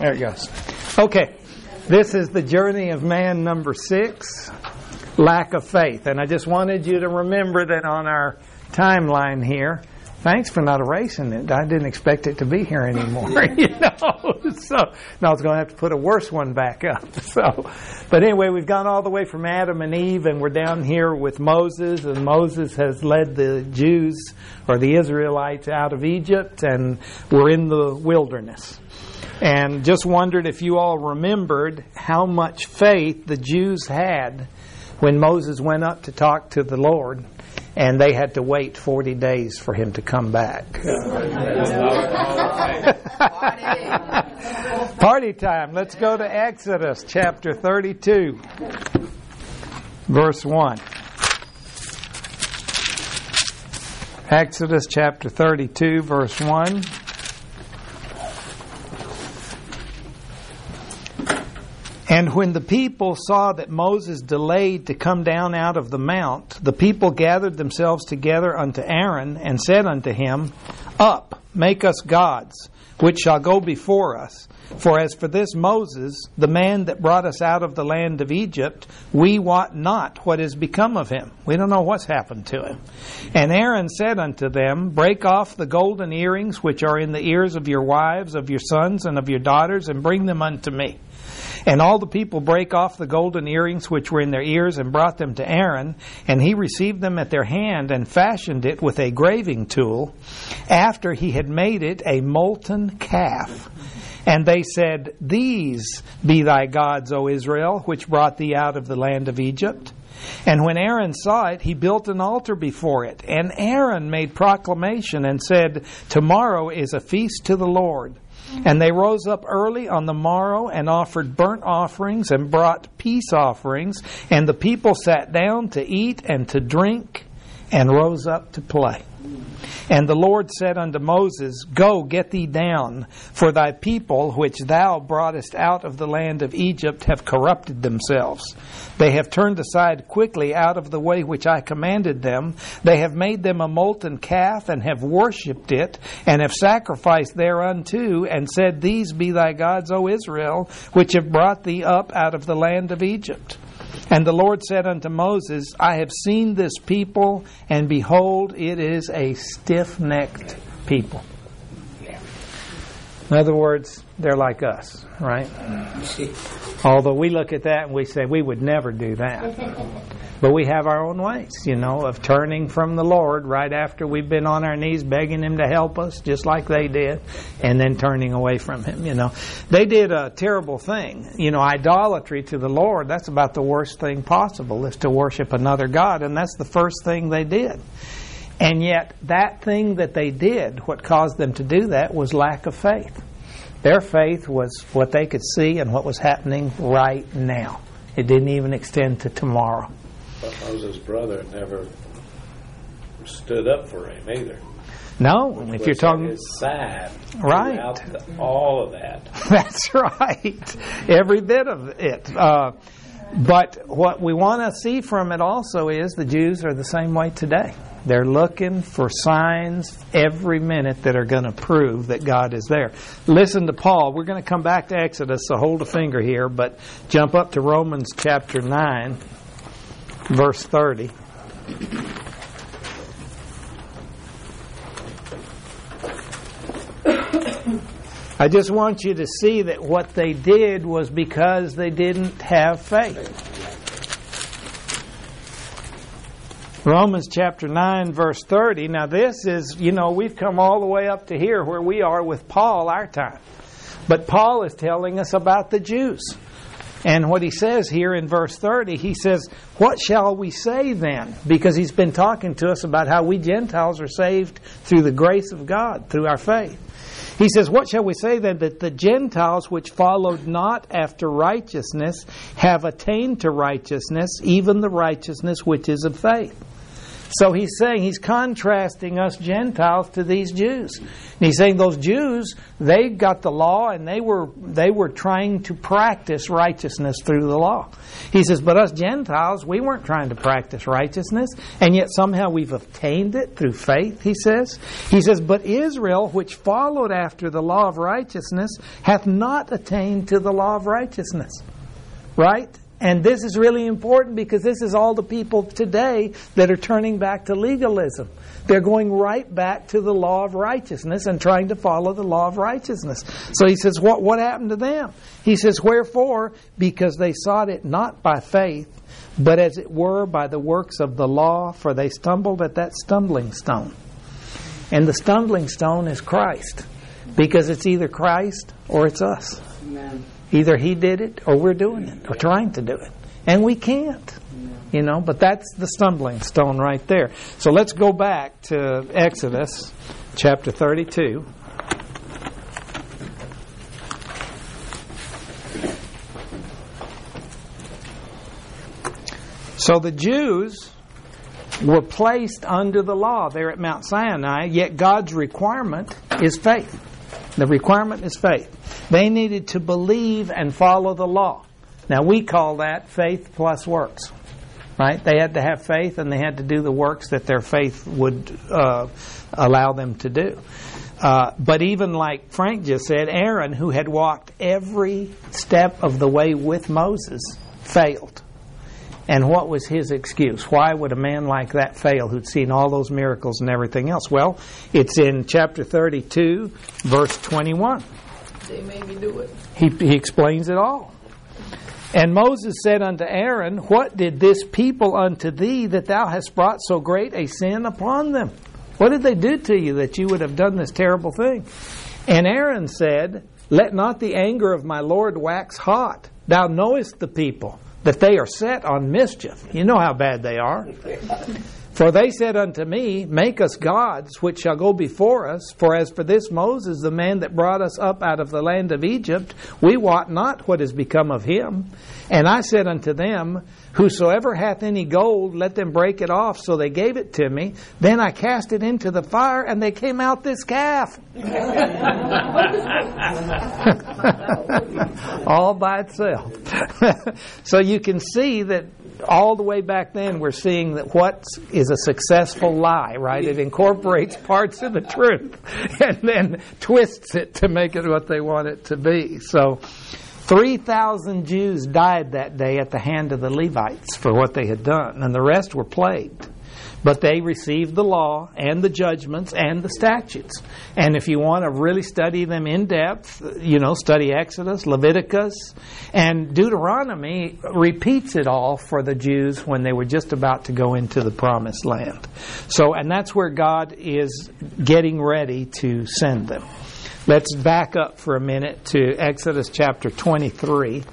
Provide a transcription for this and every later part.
There it goes. Okay. This is the journey of man number 6, lack of faith. And I just wanted you to remember that on our timeline here. Thanks for not erasing it. I didn't expect it to be here anymore, So, no, I was going to have to put a worse one back up. But anyway, we've gone all the way from Adam and Eve, and we're down here with Moses, and Moses has led the Jews, or the Israelites, out of Egypt, and we're in the wilderness. And just wondered if you all remembered how much faith the Jews had when Moses went up to talk to the Lord. And they had to wait 40 days for him to come back. Party time. Let's go to Exodus chapter 32, verse 1. Exodus chapter 32, verse 1. And when the people saw that Moses delayed to come down out of the mount, the people gathered themselves together unto Aaron, and said unto him, Up, make us gods, which shall go before us. For as for this Moses, the man that brought us out of the land of Egypt, we wot not what is become of him. We don't know what's happened to him. And Aaron said unto them, Break off the golden earrings which are in the ears of your wives, of your sons, and of your daughters, and bring them unto me. And all the people brake off the golden earrings which were in their ears, and brought them to Aaron. And he received them at their hand, and fashioned it with a graving tool, after he had made it a molten calf. And they said, These be thy gods, O Israel, which brought thee out of the land of Egypt. And when Aaron saw it, he built an altar before it. And Aaron made proclamation and said, Tomorrow is a feast to the Lord. And they rose up early on the morrow and offered burnt offerings and brought peace offerings. And the people sat down to eat and to drink and rose up to play. And the Lord said unto Moses, Go, get thee down, for thy people which thou broughtest out of the land of Egypt have corrupted themselves. They have turned aside quickly out of the way which I commanded them. They have made them a molten calf, and have worshipped it, and have sacrificed thereunto, and said, These be thy gods, O Israel, which have brought thee up out of the land of Egypt. And the Lord said unto Moses, I have seen this people, and behold, it is a stiff-necked people. In other words, they're like us, right? Although we look at that and we say, we would never do that. But we have our own ways, of turning from the Lord right after we've been on our knees begging Him to help us, just like they did, and then turning away from Him, They did a terrible thing. Idolatry to the Lord, that's about the worst thing possible, is to worship another God, and that's the first thing they did. And yet, that thing that they did, what caused them to do that, was lack of faith. Their faith was what they could see and what was happening right now. It didn't even extend to tomorrow. But Moses' brother never stood up for him either. No, if you're talking his side, right, all of that. That's right, every bit of it. But what we want to see from it also is the Jews are the same way today. They're looking for signs every minute that are going to prove that God is there. Listen to Paul. We're going to come back to Exodus, so hold a finger here, but jump up to Romans chapter 9. Verse 30. I just want you to see that what they did was because they didn't have faith. Romans chapter 9, verse 30. Now this is, we've come all the way up to here where we are with Paul, our time. But Paul is telling us about the Jews. And what he says here in verse 30, he says, What shall we say then? Because he's been talking to us about how we Gentiles are saved through the grace of God, through our faith. He says, What shall we say then? That the Gentiles which followed not after righteousness have attained to righteousness, even the righteousness which is of faith. So he's saying, he's contrasting us Gentiles to these Jews. And he's saying those Jews, they got the law and they were trying to practice righteousness through the law. He says, but us Gentiles, we weren't trying to practice righteousness, and yet somehow we've obtained it through faith, he says. He says, but Israel, which followed after the law of righteousness, hath not attained to the law of righteousness. Right? And this is really important because this is all the people today that are turning back to legalism. They're going right back to the law of righteousness and trying to follow the law of righteousness. So he says, what happened to them? He says, wherefore? Because they sought it not by faith, but as it were by the works of the law, for they stumbled at that stumbling stone. And the stumbling stone is Christ, because it's either Christ or it's us. Amen. Either He did it or we're doing it or trying to do it. And we can't. But that's the stumbling stone right there. So let's go back to Exodus chapter 32. So the Jews were placed under the law there at Mount Sinai, yet God's requirement is faith. The requirement is faith. They needed to believe and follow the law. Now we call that faith plus works. Right? They had to have faith and they had to do the works that their faith would allow them to do. But even like Frank just said, Aaron, who had walked every step of the way with Moses, failed. And what was his excuse? Why would a man like that fail who'd seen all those miracles and everything else? Well, it's in chapter 32, verse 21. They made me do it. He explains it all. And Moses said unto Aaron, what did this people unto thee that thou hast brought so great a sin upon them? What did they do to you that you would have done this terrible thing? And Aaron said, let not the anger of my Lord wax hot. Thou knowest the people, that they are set on mischief. You know how bad they are. For they said unto me, make us gods, which shall go before us. For as for this Moses, the man that brought us up out of the land of Egypt, we wot not what is become of him. And I said unto them, whosoever hath any gold, let them break it off. So they gave it to me. Then I cast it into the fire, and they came out this calf. All by itself. So you can see that all the way back then we're seeing that what is a successful lie, right? It incorporates parts of the truth and then twists it to make it what they want it to be. So 3,000 Jews died that day at the hand of the Levites for what they had done, and the rest were plagued. But they received the law and the judgments and the statutes. And if you want to really study them in depth, study Exodus, Leviticus, and Deuteronomy repeats it all for the Jews when they were just about to go into the promised land. So, and that's where God is getting ready to send them. Let's back up for a minute to Exodus chapter 23.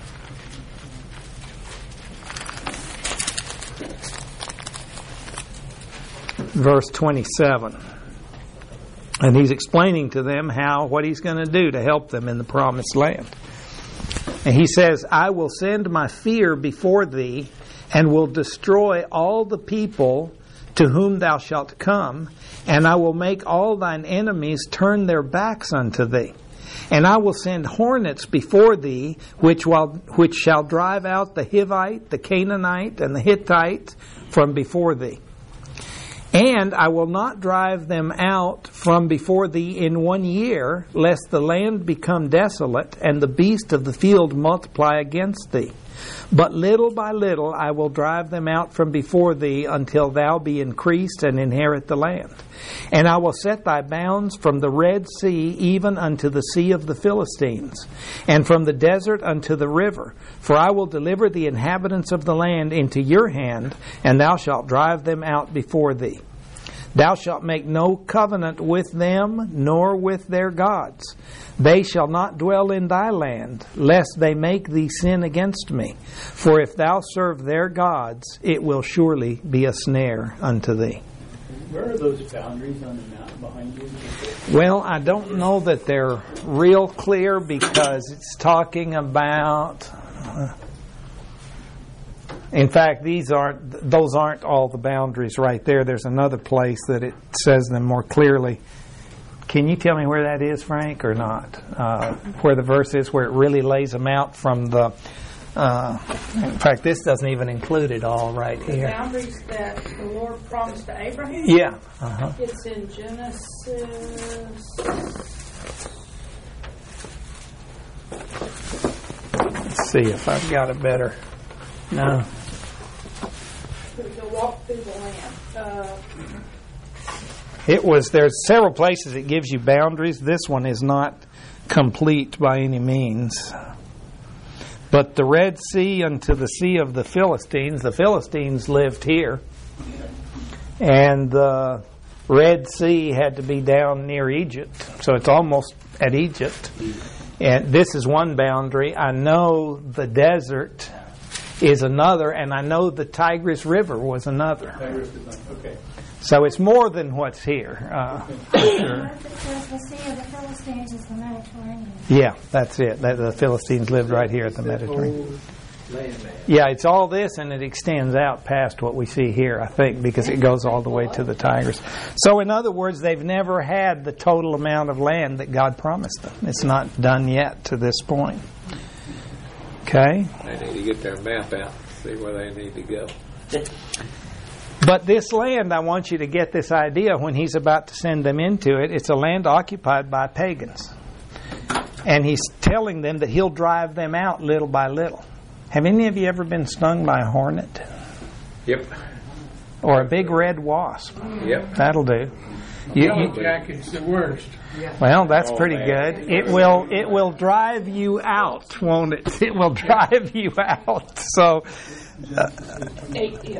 Verse 27. And he's explaining to them what he's going to do to help them in the promised land. And he says, I will send my fear before thee, and will destroy all the people to whom thou shalt come, and I will make all thine enemies turn their backs unto thee. And I will send hornets before thee, which shall drive out the Hivite, the Canaanite, and the Hittite from before thee. And I will not drive them out from before thee in 1 year, lest the land become desolate, and the beast of the field multiply against thee. But little by little I will drive them out from before thee, until thou be increased and inherit the land. And I will set thy bounds from the Red Sea even unto the sea of the Philistines, and from the desert unto the river. For I will deliver the inhabitants of the land into your hand, and thou shalt drive them out before thee. Thou shalt make no covenant with them, nor with their gods. They shall not dwell in thy land, lest they make thee sin against me. For if thou serve their gods, it will surely be a snare unto thee. Where are those boundaries on the map behind you? Well, I don't know that they're real clear, because it's talking about... In fact, those aren't all the boundaries right there. There's another place that it says them more clearly. Can you tell me where that is, Frank, or not? Where the verse is, where it really lays them out from the... in fact, this doesn't even include it all right here. The boundaries that the Lord promised to Abraham? Yeah. Uh-huh. It's in Genesis... Let's see if I've got a better... No. To walk through the land. There's several places it gives you boundaries. This one is not complete by any means. But the Red Sea unto the Sea of the Philistines lived here. And the Red Sea had to be down near Egypt. So it's almost at Egypt. And this is one boundary. I know the desert is another, and I know the Tigris River was another. Okay. So it's more than what's here. Sure. The Sea of the Philistines is the Mediterranean. Yeah, that's it. The Philistines lived right here at the Mediterranean. Yeah, it's all this, and it extends out past what we see here, I think, because it goes all the way to the Tigris. So in other words, they've never had the total amount of land that God promised them. It's not done yet to this point. Okay? They need to get their map out, see where they need to go. But this land, I want you to get this idea when he's about to send them into it, it's a land occupied by pagans. And he's telling them that he'll drive them out little by little. Have any of you ever been stung by a hornet? Yep. Or a big red wasp? Yep. That'll do. Jacket's the worst. Well, that's pretty good. It will drive you out, won't it? It will drive you out. So, 15,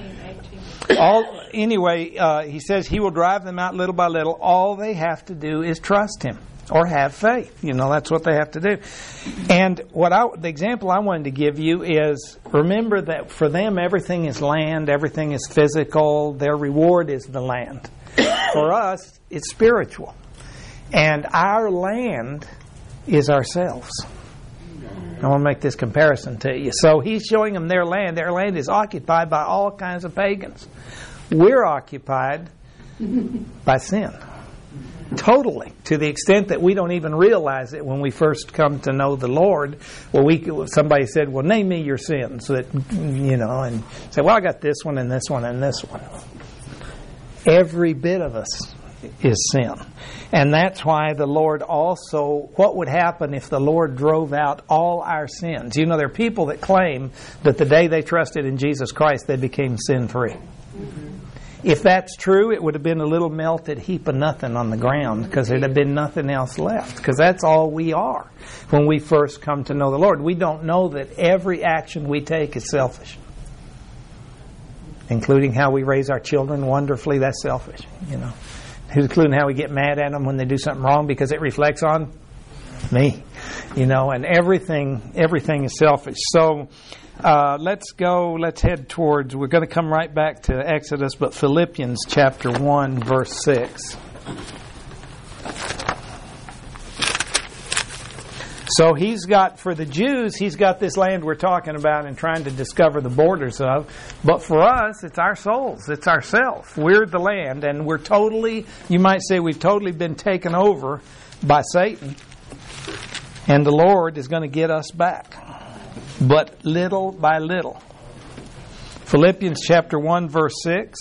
18. He says he will drive them out little by little. All they have to do is trust him or have faith. That's what they have to do. And the example I wanted to give you is, remember that for them everything is land, everything is physical. Their reward is the land. For us, it's spiritual. And our land is ourselves. I want to make this comparison to you. So he's showing them their land. Their land is occupied by all kinds of pagans. We're occupied by sin. Totally. To the extent that we don't even realize it when we first come to know the Lord. Somebody said, well, name me your sins. And say, well, I got this one and this one and this one. Every bit of us is sin. And that's why the Lord also, what would happen if the Lord drove out all our sins? There are people that claim that the day they trusted in Jesus Christ, they became sin-free. Mm-hmm. If that's true, it would have been a little melted heap of nothing on the ground, because there'd have been nothing else left, because that's all we are when we first come to know the Lord. We don't know that every action we take is selfish. Including how we raise our children wonderfully, that's selfish, Including how we get mad at them when they do something wrong because it reflects on me, and everything is selfish. So let's head towards, we're going to come right back to Exodus, but Philippians chapter 1, verse 6. So for the Jews, he's got this land we're talking about and trying to discover the borders of. But for us, it's our souls. It's ourself. We're the land, and you might say we've totally been taken over by Satan. And the Lord is going to get us back. But little by little. Philippians chapter 1, verse 6.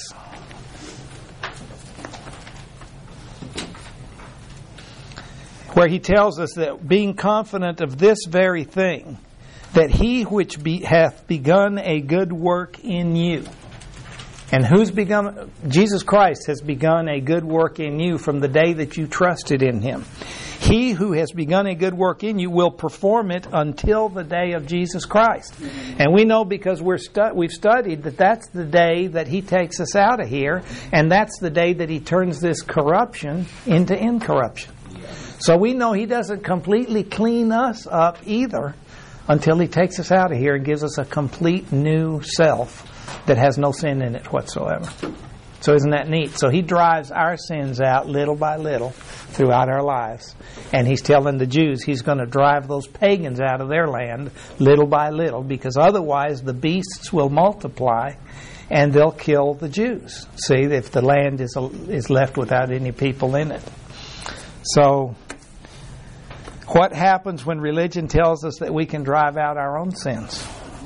Where he tells us that being confident of this very thing, that he which hath begun a good work in you. And Jesus Christ has begun a good work in you from the day that you trusted in him. He who has begun a good work in you will perform it until the day of Jesus Christ. And we know because we've studied that that's the day that he takes us out of here, and that's the day that he turns this corruption into incorruption. So we know he doesn't completely clean us up either until he takes us out of here and gives us a complete new self that has no sin in it whatsoever. So isn't that neat? So He drives our sins out little by little throughout our lives. And He's telling the Jews He's going to drive those pagans out of their land little by little, because otherwise the beasts will multiply and they'll kill the Jews. See, if the land is left without any people in it. So what happens when religion tells us that we can drive out our own sins?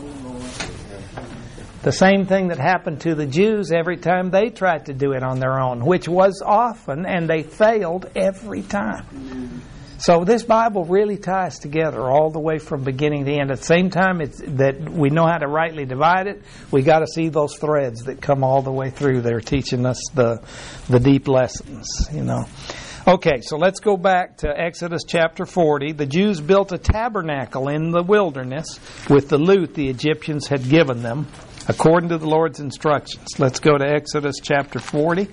The same thing that happened to the Jews every time they tried to do it on their own, which was often, and they failed every time. So this Bible really ties together all the way from beginning to end. At the same time that we know how to rightly divide it, we got to see those threads that come all the way through. They're teaching us the deep lessons, you know. Okay, so let's go back to Exodus chapter 40. The Jews built a tabernacle in the wilderness with the loot the Egyptians had given them, according to the Lord's instructions. Let's go to Exodus chapter 40.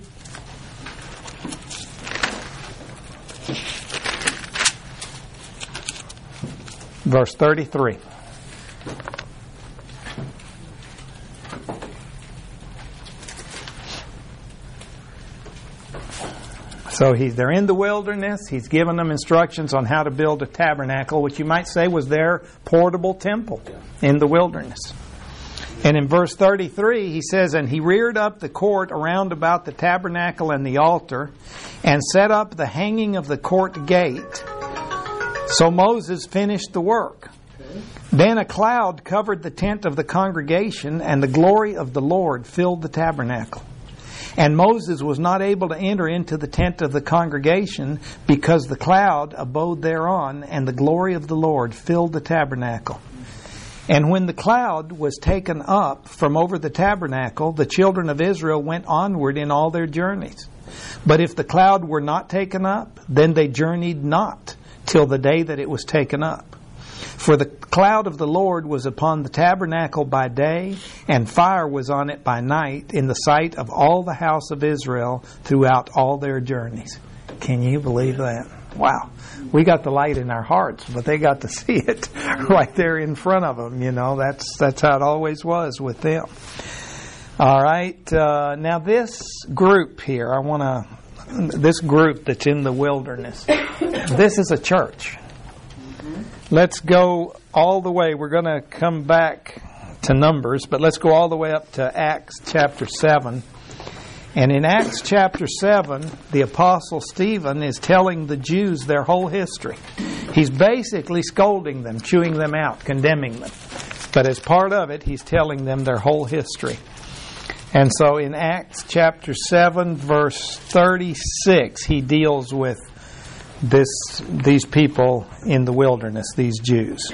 Verse 33. So they're in the wilderness. He's given them instructions on how to build a tabernacle, which you might say was their portable temple in the wilderness. And in verse 33, he says, "And he reared up the court around about the tabernacle and the altar, and set up the hanging of the court gate." So Moses finished the work. Then a cloud covered the tent of the congregation, and the glory of the Lord filled the tabernacle. And Moses was not able to enter into the tent of the congregation, because the cloud abode thereon, and the glory of the Lord filled the tabernacle. And when the cloud was taken up from over the tabernacle, the children of Israel went onward in all their journeys. But if the cloud were not taken up, then they journeyed not till the day that it was taken up. For the cloud of the Lord was upon the tabernacle by day, and fire was on it by night, in the sight of all the house of Israel throughout all their journeys. Can you believe that? Wow. We got the light in our hearts, but they got to see it right there in front of them. You know, that's how it always was with them. All right. Now this group here, this group that's in the wilderness, this is a church. Let's go all the way. We're going to come back to Numbers, but let's go all the way up to Acts chapter 7. And in Acts chapter 7, the Apostle Stephen is telling the Jews their whole history. He's basically scolding them, chewing them out, condemning them. But as part of it, he's telling them their whole history. And so in Acts chapter 7, verse 36, he deals with these people in the wilderness, these Jews.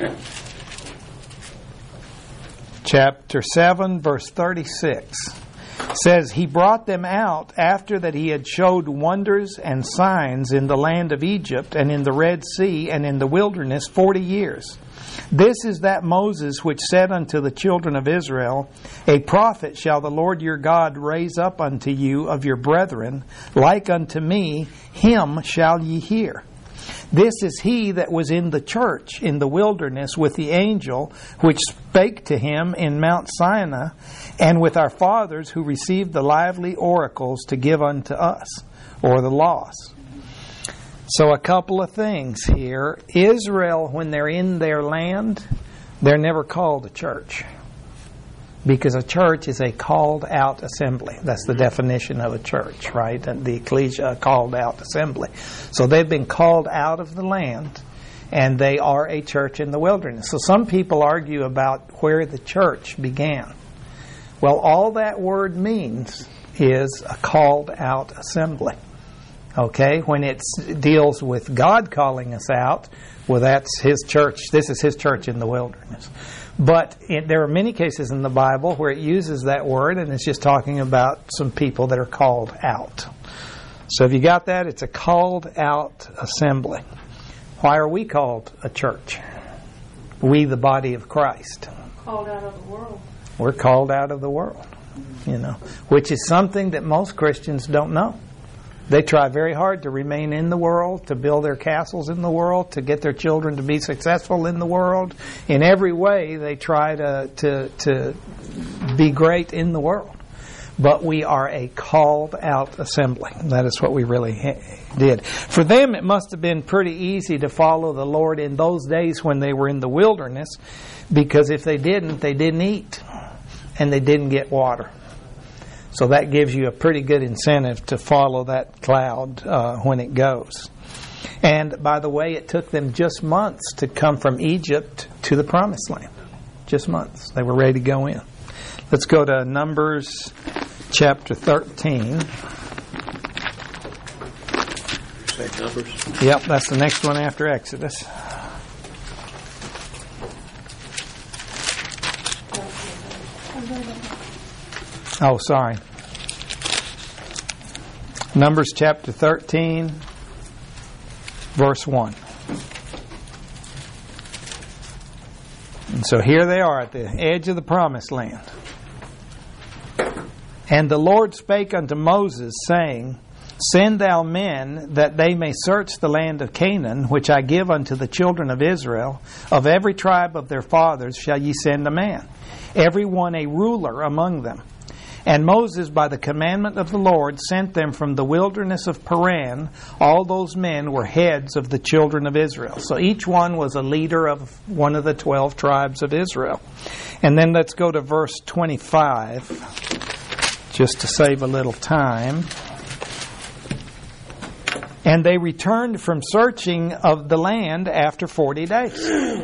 Chapter 7, verse 36 says, "He brought them out after that he had showed wonders and signs in the land of Egypt and in the Red Sea and in the wilderness 40 years. This is that Moses which said unto the children of Israel, A prophet shall the Lord your God raise up unto you of your brethren, like unto me, him shall ye hear. This is he that was in the church in the wilderness with the angel which spake to him in Mount Sinai, and with our fathers who received the lively oracles to give unto us," or the laws. So a couple of things here. Israel, when they're in their land, they're never called a church. Because a church is a called out assembly. That's the definition of a church, right? And the ecclesia, a called out assembly. So they've been called out of the land, and they are a church in the wilderness. So some people argue about where the church began. Well, all that word means is a called out assembly. Okay? When it deals with God calling us out, well, that's His church. This is His church in the wilderness. But there are many cases in the Bible where it uses that word, and it's just talking about some people that are called out. So if you got that, it's a called out assembly. Why are we called a church? We, the body of Christ. Called out of the world. We're called out of the world, which is something that most Christians don't know. They try very hard to remain in the world, to build their castles in the world, to get their children to be successful in the world. In every way, they try to be great in the world. but we are a called out assembly. That is what we really did. For them, it must have been pretty easy to follow the Lord in those days when they were in the wilderness, because if they didn't eat and they didn't get water. So that gives you a pretty good incentive to follow that cloud when it goes. And by the way, it took them just months to come from Egypt to the Promised Land. Just months. They were ready to go in. Let's go to Numbers chapter 13. You say Numbers? Yep, that's the next one after Exodus. Oh, sorry. Numbers chapter 13, verse 1. And so here they are at the edge of the Promised Land. And the Lord spake unto Moses, saying, Send thou men, that they may search the land of Canaan, which I give unto the children of Israel. Of every tribe of their fathers shall ye send a man, every one a ruler among them. And Moses, by the commandment of the Lord, sent them from the wilderness of Paran. All those men were heads of the children of Israel. So each one was a leader of one of the 12 tribes of Israel. And then let's go to verse 25, just to save a little time. And they returned from searching of the land after 40 days.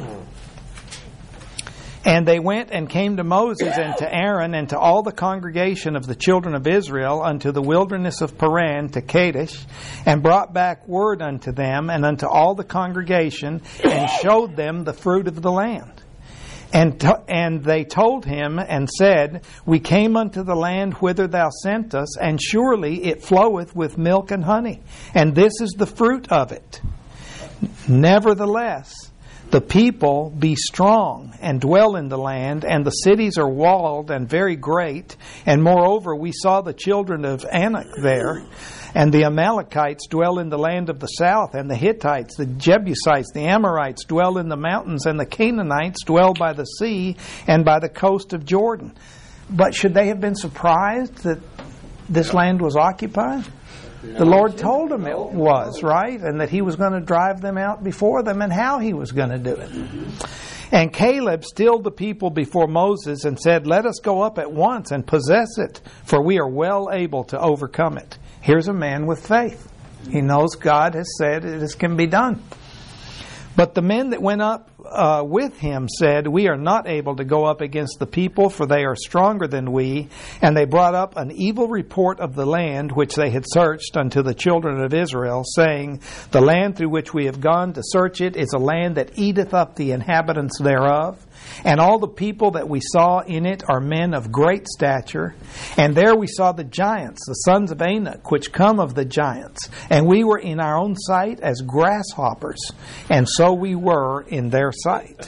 And they went and came to Moses and to Aaron and to all the congregation of the children of Israel unto the wilderness of Paran to Kadesh, and brought back word unto them and unto all the congregation, and showed them the fruit of the land. And they told him and said, We came unto the land whither thou sent us, and surely it floweth with milk and honey, and this is the fruit of it. Nevertheless, the people be strong and dwell in the land, and the cities are walled and very great. And moreover, we saw the children of Anak there, and the Amalekites dwell in the land of the south, and the Hittites, the Jebusites, the Amorites dwell in the mountains, and the Canaanites dwell by the sea and by the coast of Jordan. But should they have been surprised that this land was occupied? The Lord told them it was, right? And that He was going to drive them out before them, and how He was going to do it. And Caleb stilled the people before Moses and said, Let us go up at once and possess it, for we are well able to overcome it. Here's a man with faith. He knows God has said this can be done. But the men that went up with him said, We are not able to go up against the people, for they are stronger than we. And they brought up an evil report of the land which they had searched unto the children of Israel, saying, The land through which we have gone to search it is a land that eateth up the inhabitants thereof. And all the people that we saw in it are men of great stature. And there we saw the giants, the sons of Anak, which come of the giants. And we were in our own sight as grasshoppers, and so we were in their sight.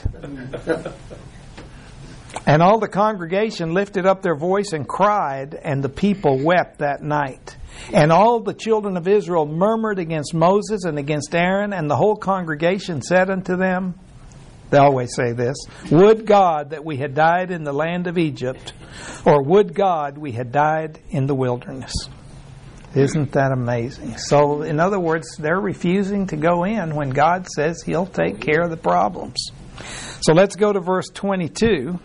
And all the congregation lifted up their voice and cried, and the people wept that night. And all the children of Israel murmured against Moses and against Aaron, and the whole congregation said unto them, they always say this, Would God that we had died in the land of Egypt, or would God we had died in the wilderness. Isn't that amazing? So, in other words, they're refusing to go in when God says He'll take care of the problems. So let's go to verse 22.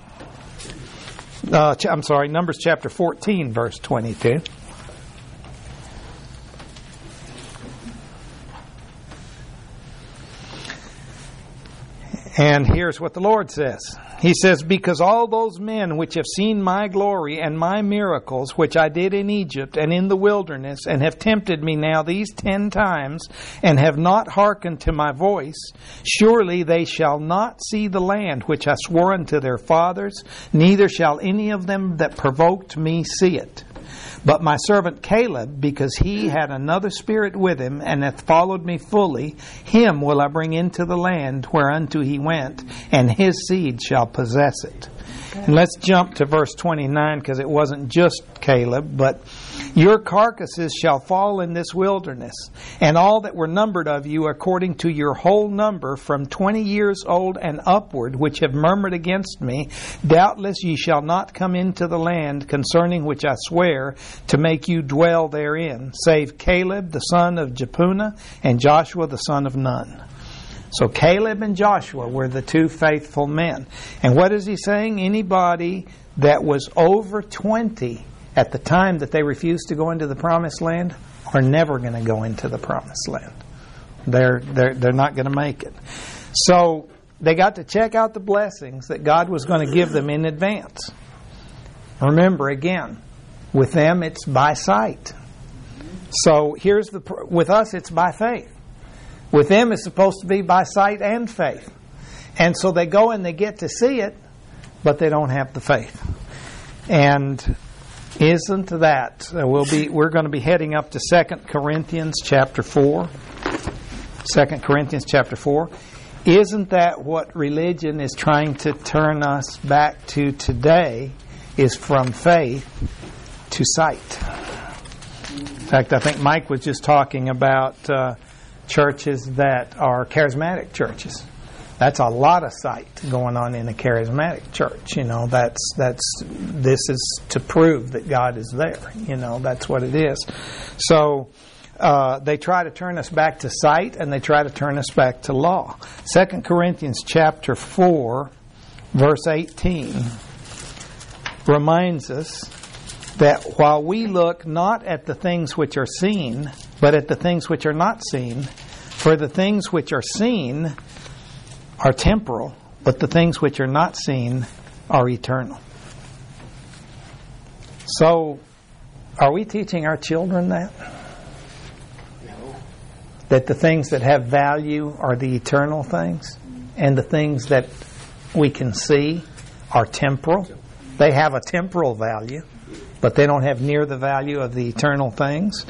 Numbers chapter 14, verse 22. And here's what the Lord says. He says, Because all those men which have seen my glory and my miracles, which I did in Egypt and in the wilderness, and have tempted me now these 10 times, and have not hearkened to my voice, surely they shall not see the land which I swore unto their fathers, neither shall any of them that provoked me see it. But my servant Caleb, because he had another spirit with him, and hath followed me fully, him will I bring into the land whereunto he went, and his seed shall possess it. And let's jump to verse 29, because it wasn't just Caleb, but Your carcasses shall fall in this wilderness, and all that were numbered of you according to your whole number, from 20 years old and upward, which have murmured against me, doubtless ye shall not come into the land concerning which I swear to make you dwell therein, save Caleb the son of Jephunneh and Joshua the son of Nun. So Caleb and Joshua were the two faithful men. And what is he saying? Anybody that was over 20 at the time that they refused to go into the promised land are never going to go into the promised land. They're not going to make it. So they got to check out the blessings that God was going to give them in advance. Remember, again, with them it's by sight. So with us it's by faith. With them it's supposed to be by sight and faith. And so they go and they get to see it, but they don't have the faith. And isn't that we're going to be heading up to 2 Corinthians chapter 4. 2 Corinthians chapter 4. Isn't that what religion is trying to turn us back to today, is from faith to sight? In fact, I think Mike was just talking about churches that are charismatic churches. That's a lot of sight going on in a charismatic church. This is to prove that God is there. That's what it is. So they try to turn us back to sight, and they try to turn us back to law. 2 Corinthians chapter 4, verse 18 reminds us that while we look not at the things which are seen, but at the things which are not seen, for the things which are seen are temporal, but the things which are not seen are eternal. So, are we teaching our children that? No. That the things that have value are the eternal things, and the things that we can see are temporal? They have a temporal value, but they don't have near the value of the eternal things.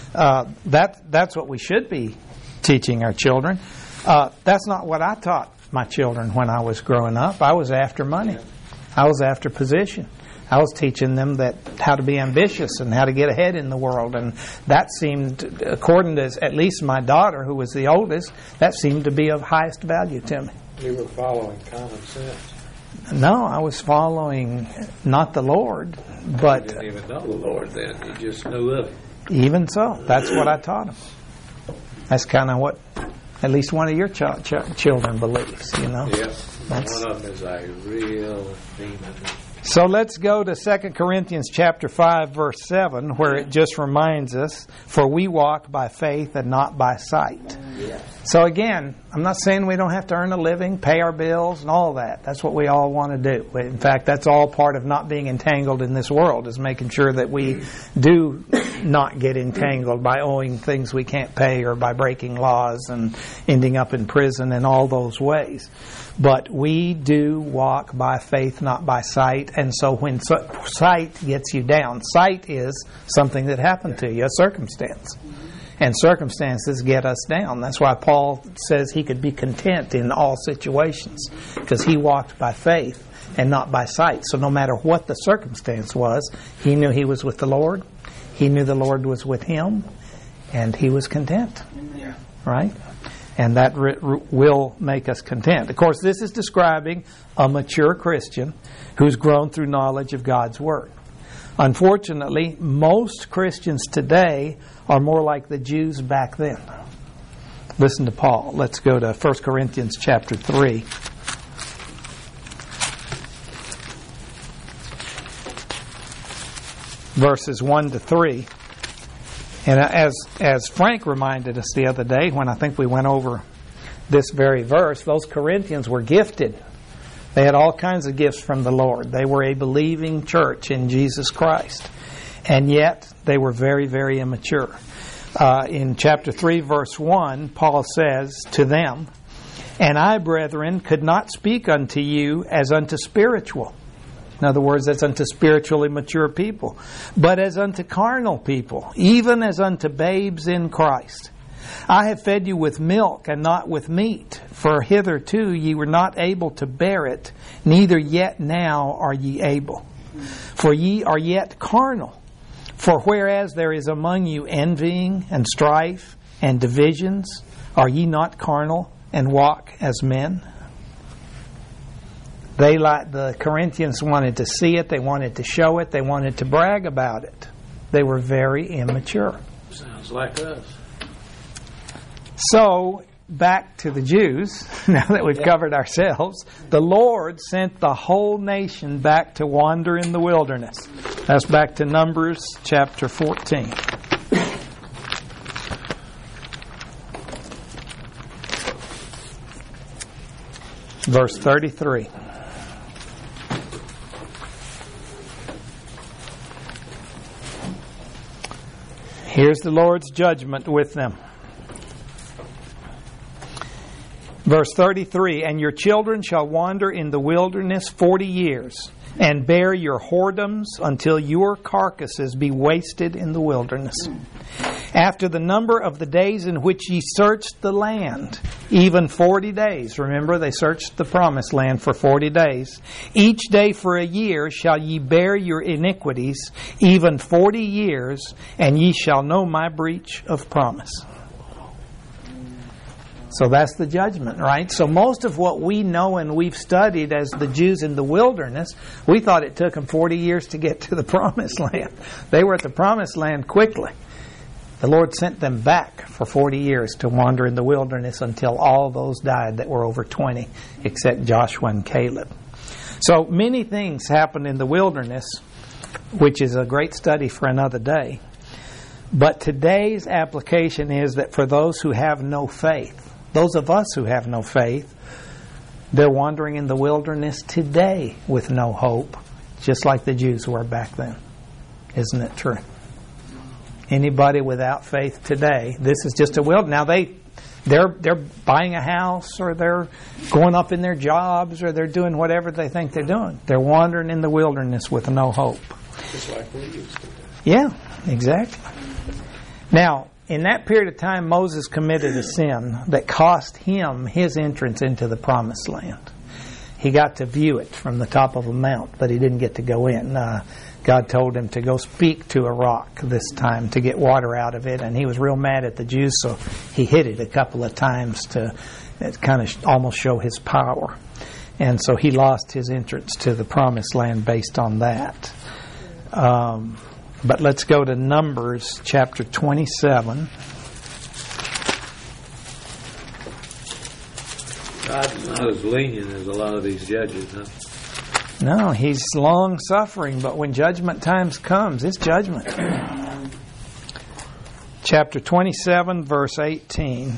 That's what we should be teaching our children. That's not what I taught my children when I was growing up. I was after money. I was after position. I was teaching them how to be ambitious and how to get ahead in the world. And that seemed, according to at least my daughter, who was the oldest, that seemed to be of highest value to me. You were following common sense. No, I was following not the Lord, but... You didn't even know the Lord then. You just knew of Him. Even so, that's what I taught them. That's kind of what at least one of your children believes, Yes. One of them is a real demon. So let's go to 2 Corinthians chapter 5, verse 7, where it just reminds us, for we walk by faith and not by sight. So again, I'm not saying we don't have to earn a living, pay our bills, and all that. That's what we all want to do. In fact, that's all part of not being entangled in this world, is making sure that we do not get entangled by owing things we can't pay or by breaking laws and ending up in prison and all those ways. But we do walk by faith, not by sight. And so when sight gets you down, sight is something that happened to you, a circumstance. And circumstances get us down. That's why Paul says he could be content in all situations, because he walked by faith and not by sight. So no matter what the circumstance was, he knew he was with the Lord. He knew the Lord was with him, and he was content. Right? And that will make us content. Of course, this is describing a mature Christian who's grown through knowledge of God's Word. Unfortunately, most Christians today are more like the Jews back then. Listen to Paul. Let's go to 1 Corinthians chapter 3. Verses 1 to 3. And as Frank reminded us the other day, when I think we went over this very verse, those Corinthians were gifted. They had all kinds of gifts from the Lord. They were a believing church in Jesus Christ. And yet, they were very, very immature. In chapter 3, verse 1, Paul says to them, "And I, brethren, could not speak unto you as unto spiritual." In other words, as unto spiritually mature people, but as unto carnal people, even as unto babes in Christ. I have fed you with milk and not with meat, for hitherto ye were not able to bear it, neither yet now are ye able. For ye are yet carnal. For whereas there is among you envying and strife and divisions, are ye not carnal and walk as men? They, like the Corinthians, wanted to see it, they wanted to show it, they wanted to brag about it. They were very immature. Sounds like us. So, back to the Jews, now that we've covered ourselves, the Lord sent the whole nation back to wander in the wilderness. That's back to Numbers chapter 14. Verse 33. Here's the Lord's judgment with them. Verse 33, and your children shall wander in the wilderness 40 years, and bear your whoredoms until your carcasses be wasted in the wilderness. After the number of the days in which ye searched the land, even 40 days. Remember, they searched the promised land for 40 days. Each day for a year shall ye bear your iniquities, even 40 years, and ye shall know my breach of promise. So that's the judgment, right? So most of what we know and we've studied as the Jews in the wilderness, we thought it took them 40 years to get to the promised land. They were at the promised land quickly. The Lord sent them back for 40 years to wander in the wilderness until all those died that were over 20, except Joshua and Caleb. So many things happened in the wilderness, which is a great study for another day. But today's application is that for those who have no faith, those of us who have no faith, they're wandering in the wilderness today with no hope, just like the Jews were back then. Isn't it true? Anybody without faith today, this is just a wilderness. Now they're buying a house, or they're going up in their jobs, or they're doing whatever they think they're doing. They're wandering in the wilderness with no hope. Just like we used to do. Yeah, exactly. Now, in that period of time, Moses committed a sin that cost him his entrance into the promised land. He got to view it from the top of a mount, but he didn't get to go in. God told him to go speak to a rock this time to get water out of it, and he was real mad at the Jews, so he hit it a couple of times to kind of almost show his power. And so he lost his entrance to the promised land based on that. But let's go to Numbers chapter 27. God's not as lenient as a lot of these judges, huh? No, he's long-suffering, but when judgment times comes, it's judgment. Chapter 27, verse 18.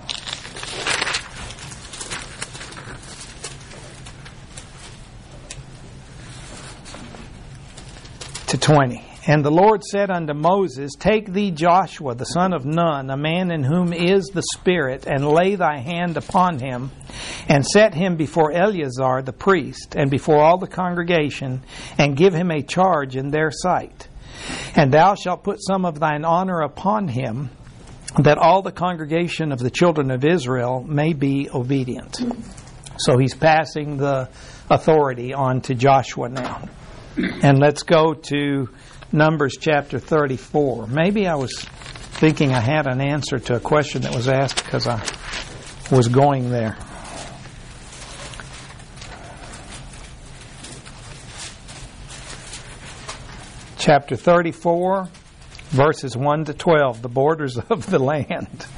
To 20. And the Lord said unto Moses, take thee Joshua, the son of Nun, a man in whom is the Spirit, and lay thy hand upon him, and set him before Eleazar the priest, and before all the congregation, and give him a charge in their sight. And thou shalt put some of thine honor upon him, that all the congregation of the children of Israel may be obedient. So he's passing the authority on to Joshua now. And let's go to Numbers chapter 34. Maybe I was thinking I had an answer to a question that was asked because I was going there. Chapter 34, verses 1 to 12, the borders of the land.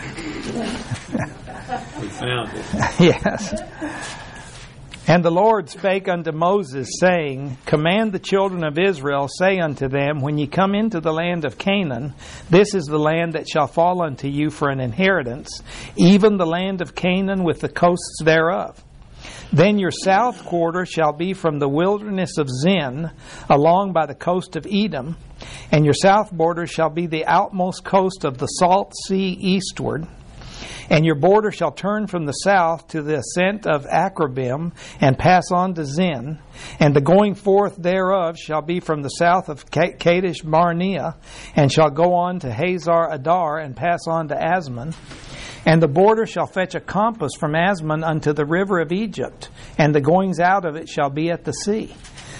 We found it. Yes. And the Lord spake unto Moses, saying, command the children of Israel, say unto them, when ye come into the land of Canaan, this is the land that shall fall unto you for an inheritance, even the land of Canaan with the coasts thereof. Then your south quarter shall be from the wilderness of Zin, along by the coast of Edom, and your south border shall be the outmost coast of the salt sea eastward. And your border shall turn from the south to the ascent of Akrabim, and pass on to Zin. And the going forth thereof shall be from the south of Kadesh Barnea, and shall go on to Hazar Adar, and pass on to Asmon. And the border shall fetch a compass from Asmon unto the river of Egypt, and the goings out of it shall be at the sea.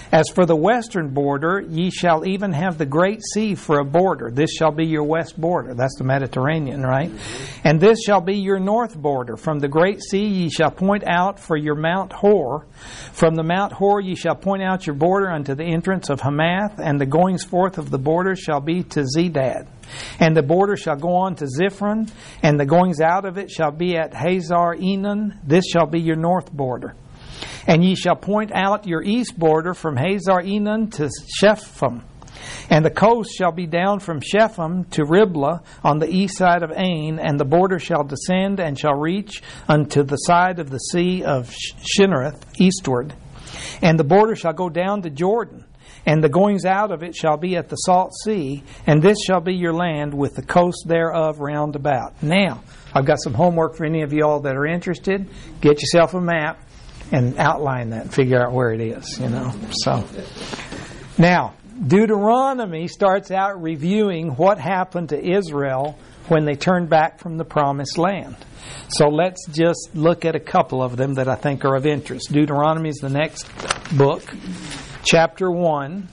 As for the western border, ye shall even have the great sea for a border. This shall be your west border. That's the Mediterranean, right? And this shall be your north border. From the great sea ye shall point out for your Mount Hor. From the Mount Hor ye shall point out your border unto the entrance of Hamath, and the goings forth of the border shall be to Zedad. And the border shall go on to Ziphron, and the goings out of it shall be at Hazar Enon. This shall be your north border. And ye shall point out your east border from Hazar Enon to Shepham. And the coast shall be down from Shepham to Riblah on the east side of Ain, and the border shall descend and shall reach unto the side of the sea of Shinnereth eastward. And the border shall go down to Jordan, and the goings out of it shall be at the salt sea, and this shall be your land with the coast thereof round about. Now, I've got some homework for any of you all that are interested. Get yourself a map and outline that and figure out where it is, So, now, Deuteronomy starts out reviewing what happened to Israel when they turned back from the promised land. So let's just look at a couple of them that I think are of interest. Deuteronomy is the next book, chapter 1,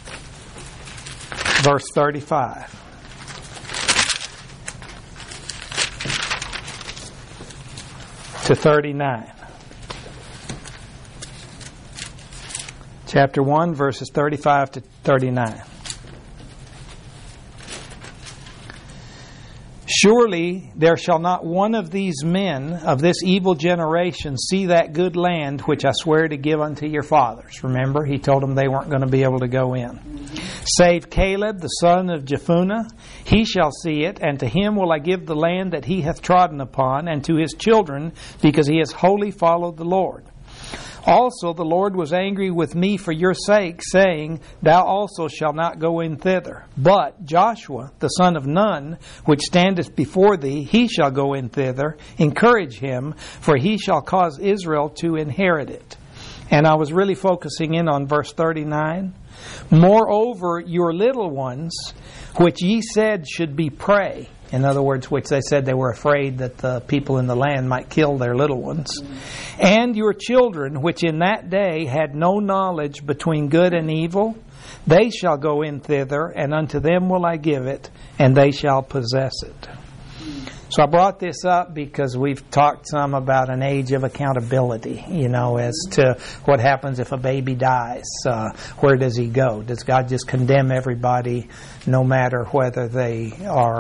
verse 35. To 39. Chapter 1, verses 35 to 39. Surely there shall not one of these men of this evil generation see that good land which I swear to give unto your fathers. Remember, he told them they weren't going to be able to go in. Save Caleb, the son of Jephunneh, he shall see it, and to him will I give the land that he hath trodden upon, and to his children, because he has wholly followed the Lord. Also the Lord was angry with me for your sake, saying, Thou also shalt not go in thither. But Joshua, the son of Nun, which standeth before thee, he shall go in thither. Encourage him, for he shall cause Israel to inherit it. And I was really focusing in on verse 39. Moreover, your little ones, which ye said should be prey, in other words, which they said they were afraid that the people in the land might kill their little ones, and your children, which in that day had no knowledge between good and evil, they shall go in thither, and unto them will I give it, and they shall possess it. So I brought this up because we've talked some about an age of accountability, as to what happens if a baby dies. Where does he go? Does God just condemn everybody no matter whether they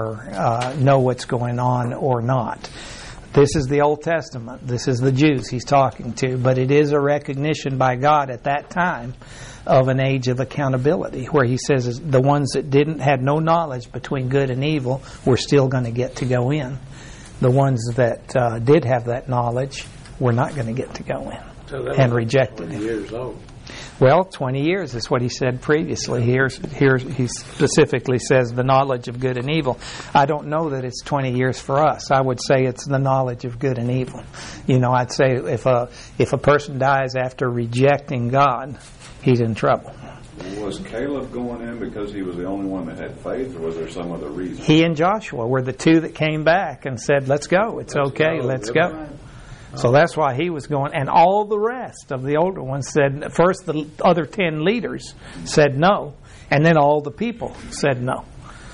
are know what's going on or not? This is the Old Testament. This is the Jews he's talking to. But it is a recognition by God at that time of an age of accountability, where he says the ones that had no knowledge between good and evil were still going to get to go in. The ones that did have that knowledge were not going to get to go in, and rejected 20 years old. Well, 20 years is what he said previously. Here he specifically says the knowledge of good and evil. I don't know that it's 20 years for us. I would say it's the knowledge of good and evil. I'd say if a person dies after rejecting God, he's in trouble. Was Caleb going in because he was the only one that had faith, or was there some other reason? He and Joshua were the two that came back and said, let's go. It's okay. Let's go. So that's why he was going. And all the rest of the older ones said, first the other 10 leaders said no, and then all the people said no.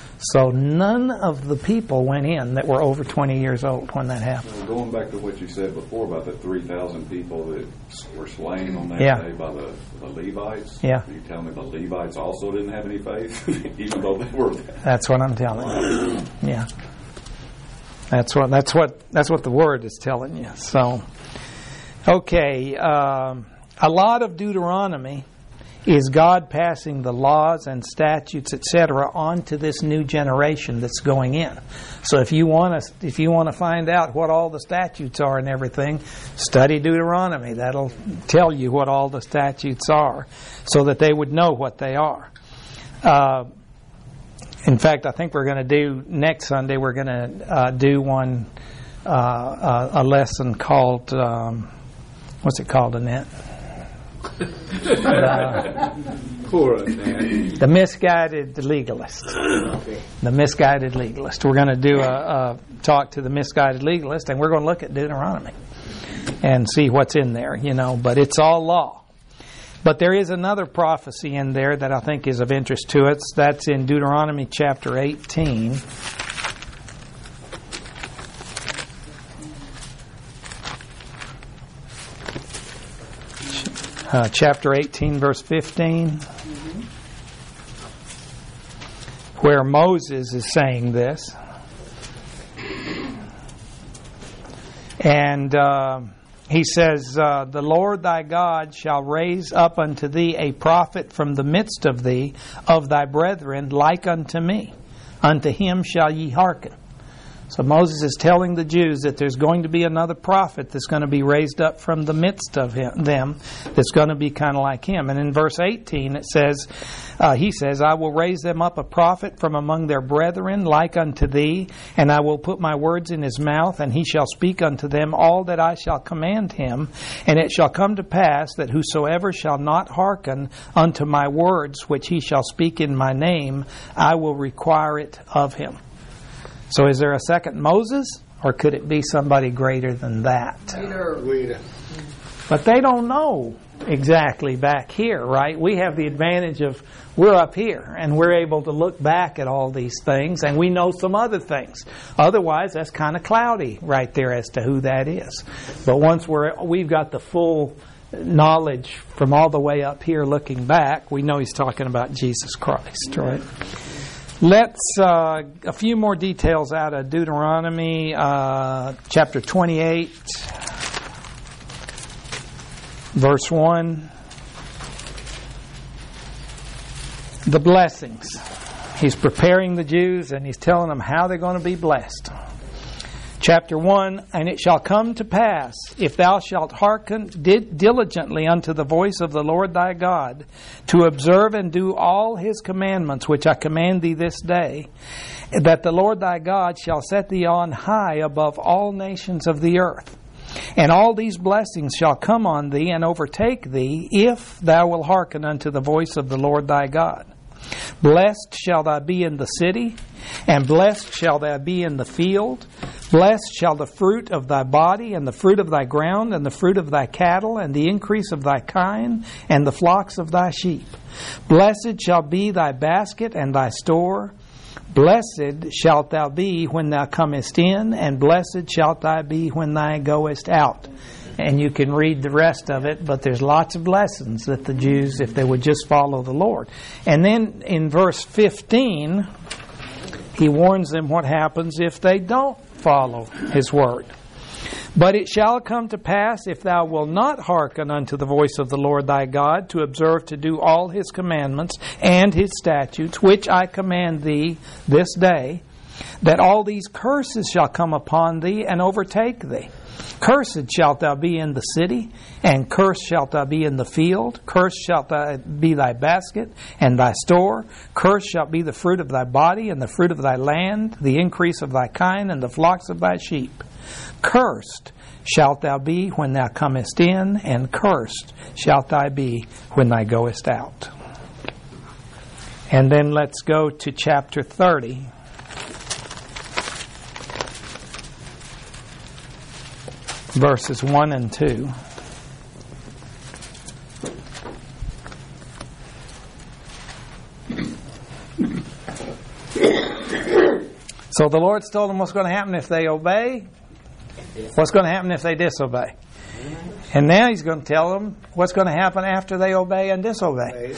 So none of the people went in that were over 20 years old when that happened. Well, going back to what you said before about the 3,000 people that were slain on that day by the Levites, are you telling me the Levites also didn't have any faith, even though they were there? That's what I'm telling you. Yeah. That's what the Word is telling you. So, okay, a lot of Deuteronomy is God passing the laws and statutes, etc., on to this new generation that's going in. So if you want to find out what all the statutes are and everything, study Deuteronomy. That'll tell you what all the statutes are, so that they would know what they are. In fact, I think we're going to do next Sunday. We're going to do a lesson called what's it called, Annette? The Misguided Legalist. The Misguided Legalist. We're going to do a talk to the Misguided Legalist, and we're going to look at Deuteronomy and see what's in there, But it's all law. But there is another prophecy in there that I think is of interest to us. That's in Deuteronomy chapter 18. Chapter 18, verse 15, where Moses is saying this. And he says, the Lord thy God shall raise up unto thee a prophet from the midst of thee, of thy brethren, like unto me. Unto him shall ye hearken. So Moses is telling the Jews that there's going to be another prophet that's going to be raised up from the midst of them that's going to be kind of like him. And in verse 18 it says, he says, I will raise them up a prophet from among their brethren like unto thee, and I will put my words in his mouth, and he shall speak unto them all that I shall command him. And it shall come to pass that whosoever shall not hearken unto my words which he shall speak in my name, I will require it of him. So is there a second Moses, or could it be somebody greater than that? Later. But they don't know exactly back here, right? We have the advantage of we're up here, and we're able to look back at all these things, and we know some other things. Otherwise, that's kind of cloudy right there as to who that is. But once we've got the full knowledge from all the way up here looking back, we know he's talking about Jesus Christ, right? Let's, a few more details out of Deuteronomy chapter 28, verse 1. The blessings. He's preparing the Jews and he's telling them how they're going to be blessed. Chapter 1, and it shall come to pass, if thou shalt hearken diligently unto the voice of the Lord thy God, to observe and do all his commandments which I command thee this day, that the Lord thy God shall set thee on high above all nations of the earth. And all these blessings shall come on thee and overtake thee, if thou wilt hearken unto the voice of the Lord thy God. Blessed shall thou be in the city, and blessed shall thou be in the field. Blessed shall the fruit of thy body, and the fruit of thy ground, and the fruit of thy cattle, and the increase of thy kine, and the flocks of thy sheep. Blessed shall be thy basket and thy store. Blessed shalt thou be when thou comest in, and blessed shalt thou be when thou goest out. And you can read the rest of it, but there's lots of lessons that the Jews, if they would just follow the Lord. And then in verse 15, he warns them what happens if they don't follow his word. But it shall come to pass, if thou wilt not hearken unto the voice of the Lord thy God, to observe to do all his commandments and his statutes, which I command thee this day, that all these curses shall come upon thee and overtake thee. Cursed shalt thou be in the city, and cursed shalt thou be in the field. Cursed shalt thou be thy basket and thy store. Cursed shall be the fruit of thy body, and the fruit of thy land, the increase of thy kine, and the flocks of thy sheep. Cursed shalt thou be when thou comest in, and cursed shalt thou be when thou goest out. And then let's go to chapter 30. Verses 1 and 2. So the Lord's told them what's going to happen if they obey, what's going to happen if they disobey. And now he's going to tell them what's going to happen after they obey and disobey.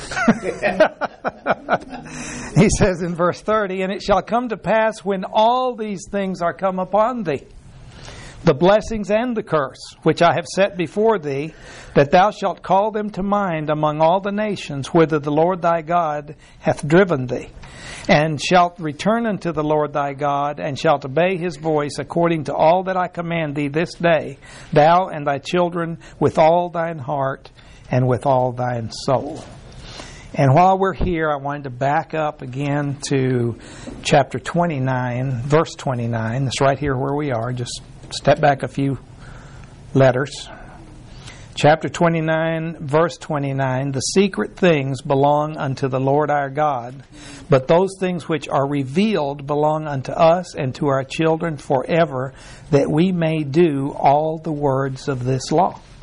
He says in verse 30, and it shall come to pass when all these things are come upon thee, the blessings and the curse, which I have set before thee, that thou shalt call them to mind among all the nations whither the Lord thy God hath driven thee, and shalt return unto the Lord thy God, and shalt obey his voice according to all that I command thee this day, thou and thy children with all thine heart and with all thine soul. And while we're here, I wanted to back up again to chapter 29, verse 29. It's right here where we are. Just step back a few letters. Chapter 29, verse 29, the secret things belong unto the Lord our God, but those things which are revealed belong unto us and to our children forever, that we may do all the words of this law.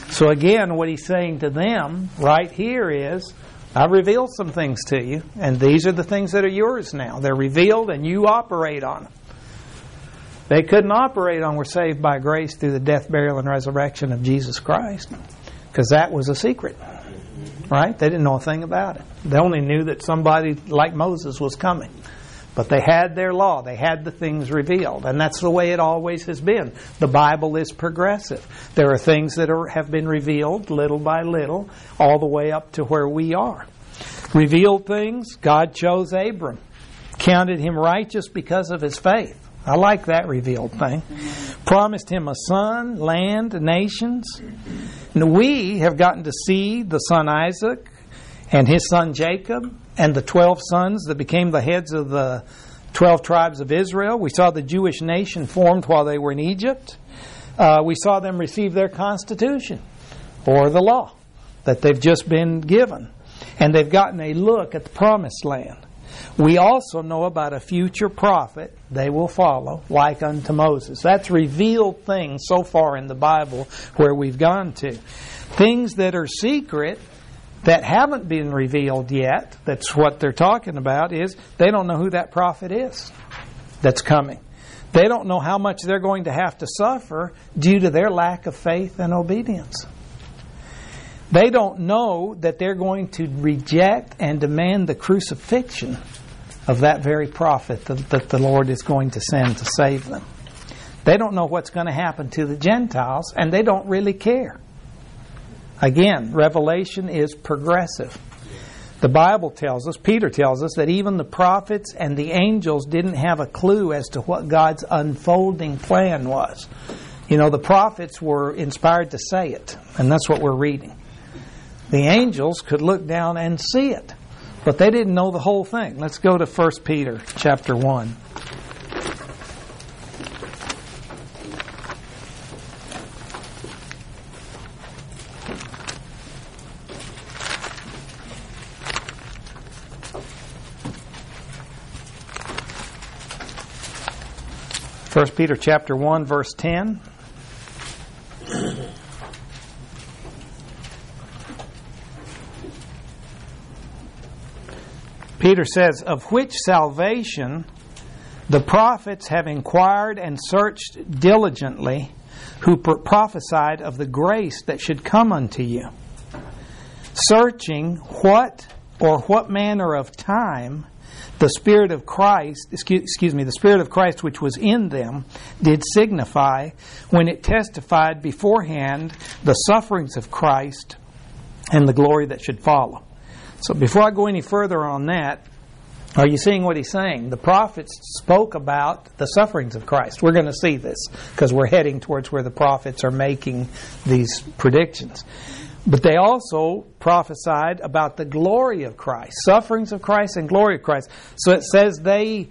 So again, what he's saying to them right here is, I've revealed some things to you, and these are the things that are yours now. They're revealed, and you operate on them. They couldn't operate on we're saved by grace through the death, burial, and resurrection of Jesus Christ, because that was a secret. Right? They didn't know a thing about it. They only knew that somebody like Moses was coming. But they had their law. They had the things revealed. And that's the way it always has been. The Bible is progressive. There are things that have been revealed little by little, all the way up to where we are. Revealed things, God chose Abram. Counted him righteous because of his faith. I like that revealed thing. Promised him a son, land, nations. And we have gotten to see the son Isaac and his son Jacob and the 12 sons that became the heads of the 12 tribes of Israel. We saw the Jewish nation formed while they were in Egypt. We saw them receive their constitution or the law that they've just been given. And they've gotten a look at the promised land. We also know about a future prophet they will follow, like unto Moses. That's revealed things so far in the Bible where we've gone to. Things that are secret that haven't been revealed yet, that's what they're talking about, is they don't know who that prophet is that's coming. They don't know how much they're going to have to suffer due to their lack of faith and obedience. They don't know that they're going to reject and demand the crucifixion of that very prophet that the Lord is going to send to save them. They don't know what's going to happen to the Gentiles, and they don't really care. Again, Revelation is progressive. The Bible tells us, Peter tells us, that even the prophets and the angels didn't have a clue as to what God's unfolding plan was. You know, the prophets were inspired to say it, and that's what we're reading. The angels could look down and see it, but they didn't know the whole thing. Let's go to 1 Peter chapter 1. First Peter chapter 1, verse 10. Peter says, of which salvation the prophets have inquired and searched diligently, who prophesied of the grace that should come unto you, searching what manner of time the Spirit of Christ, the Spirit of Christ which was in them did signify when it testified beforehand the sufferings of Christ and the glory that should follow. So before I go any further on that, are you seeing what he's saying? The prophets spoke about the sufferings of Christ. We're going to see this because we're heading towards where the prophets are making these predictions. But they also prophesied about the glory of Christ, sufferings of Christ and glory of Christ. So it says they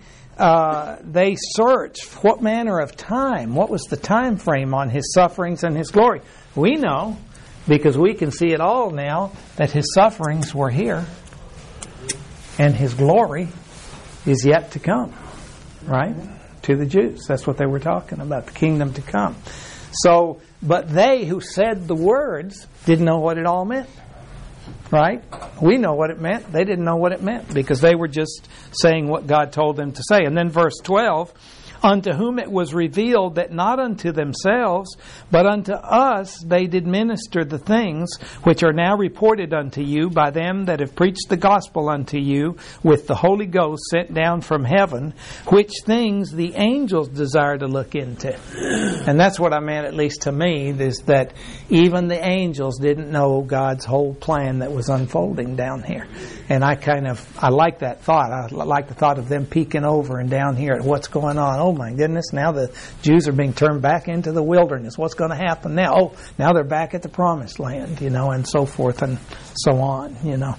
searched what manner of time, what was the time frame on his sufferings and his glory. We know, because we can see it all now, that his sufferings were here and his glory is yet to come, right? To the Jews. That's what they were talking about, the kingdom to come. So, but they who said the words didn't know what it all meant, right? We know what it meant. They didn't know what it meant because they were just saying what God told them to say. And then verse 12, unto whom it was revealed that not unto themselves, but unto us they did minister the things which are now reported unto you by them that have preached the gospel unto you with the Holy Ghost sent down from heaven, which things the angels desire to look into. And that's what I meant, at least to me, is that even the angels didn't know God's whole plan that was unfolding down here. And I like that thought. I like the thought of them peeking over and down here at what's going on. Oh my goodness, now the Jews are being turned back into the wilderness. What's going to happen now? Oh, now they're back at the promised land, and so forth and so on,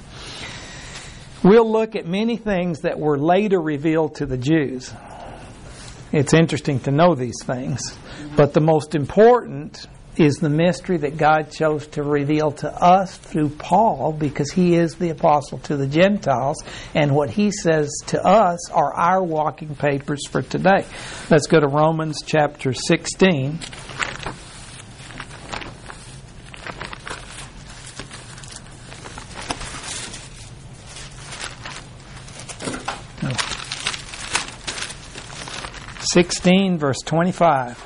We'll look at many things that were later revealed to the Jews. It's interesting to know these things. But the most important is the mystery that God chose to reveal to us through Paul, because he is the apostle to the Gentiles, and what he says to us are our walking papers for today. Let's go to Romans chapter 16. 16, verse 25.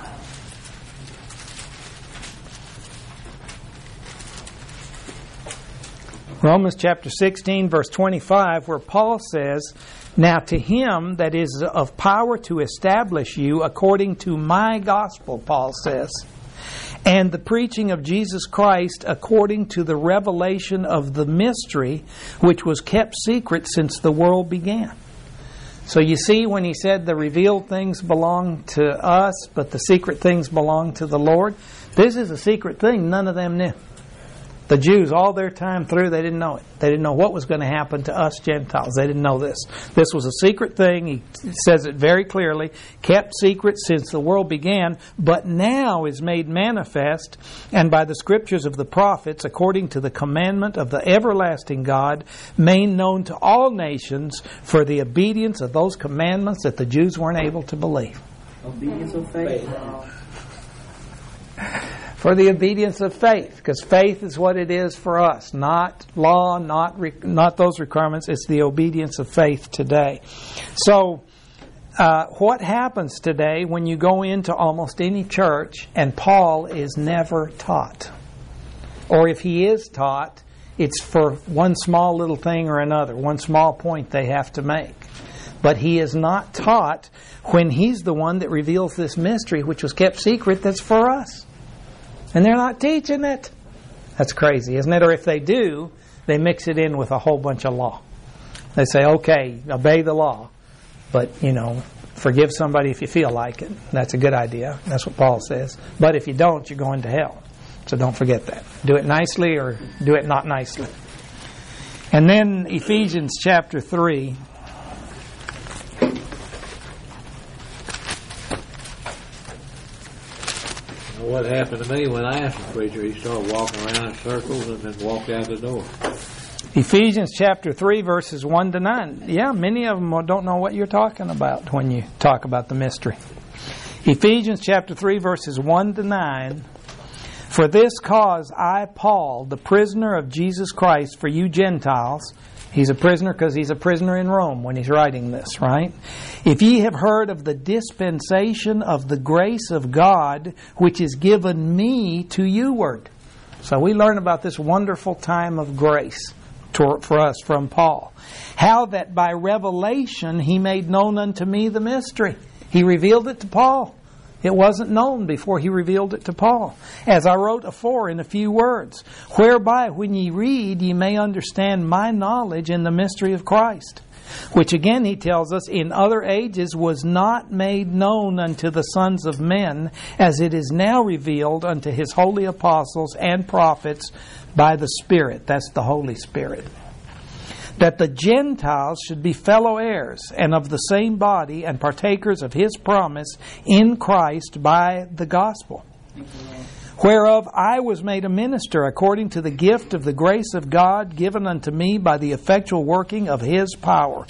Romans chapter 16, verse 25, where Paul says, "Now to him that is of power to establish you according to my gospel," Paul says, "and the preaching of Jesus Christ according to the revelation of the mystery which was kept secret since the world began." So you see, when he said the revealed things belong to us, but the secret things belong to the Lord, this is a secret thing none of them knew. The Jews, all their time through, they didn't know it. They didn't know what was going to happen to us Gentiles. They didn't know this. This was a secret thing. He says it very clearly. Kept secret since the world began, but now is made manifest, and by the scriptures of the prophets, according to the commandment of the everlasting God, made known to all nations for the obedience of those commandments that the Jews weren't able to believe. Obedience of faith. For the obedience of faith, because faith is what it is for us, not law, not those requirements. It's the obedience of faith today. So, what happens today when you go into almost any church and Paul is never taught? Or if he is taught, it's for one small little thing or another, one small point they have to make. But he is not taught when he's the one that reveals this mystery which was kept secret that's for us. And they're not teaching it. That's crazy, isn't it? Or if they do, they mix it in with a whole bunch of law. They say, okay, obey the law, but, forgive somebody if you feel like it. That's a good idea. That's what Paul says. But if you don't, you're going to hell. So don't forget that. Do it nicely or do it not nicely. And then Ephesians chapter 3. What happened to me when I asked the preacher, he started walking around in circles and then walked out the door. Ephesians chapter 3, verses 1 to 9. Yeah, many of them don't know what you're talking about when you talk about the mystery. Ephesians chapter 3, verses 1 to 9. "For this cause I, Paul, the prisoner of Jesus Christ for you Gentiles," he's a prisoner because he's a prisoner in Rome when he's writing this, right? "If ye have heard of the dispensation of the grace of God, which is given me to youward." So we learn about this wonderful time of grace for us from Paul. "How that by revelation he made known unto me the mystery." He revealed it to Paul. It wasn't known before he revealed it to Paul. "As I wrote afore in a few words, whereby when ye read ye may understand my knowledge in the mystery of Christ, which again he tells us in other ages was not made known unto the sons of men, as it is now revealed unto his holy apostles and prophets by the Spirit." That's the Holy Spirit. "That the Gentiles should be fellow heirs, and of the same body, and partakers of his promise in Christ by the gospel. Whereof I was made a minister according to the gift of the grace of God given unto me by the effectual working of his power.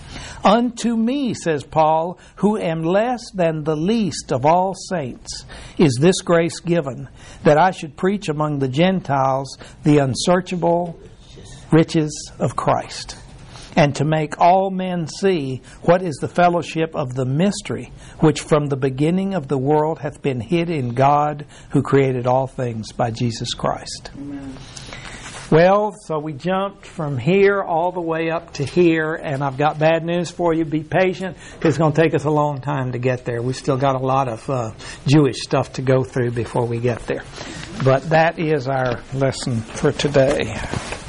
Unto me," says Paul, "who am less than the least of all saints, is this grace given, that I should preach among the Gentiles the unsearchable riches of Christ, and to make all men see what is the fellowship of the mystery, which from the beginning of the world hath been hid in God, who created all things by Jesus Christ." Amen. Well, so we jumped from here all the way up to here, and I've got bad news for you. Be patient, because it's going to take us a long time to get there. We've still got a lot of Jewish stuff to go through before we get there. But that is our lesson for today.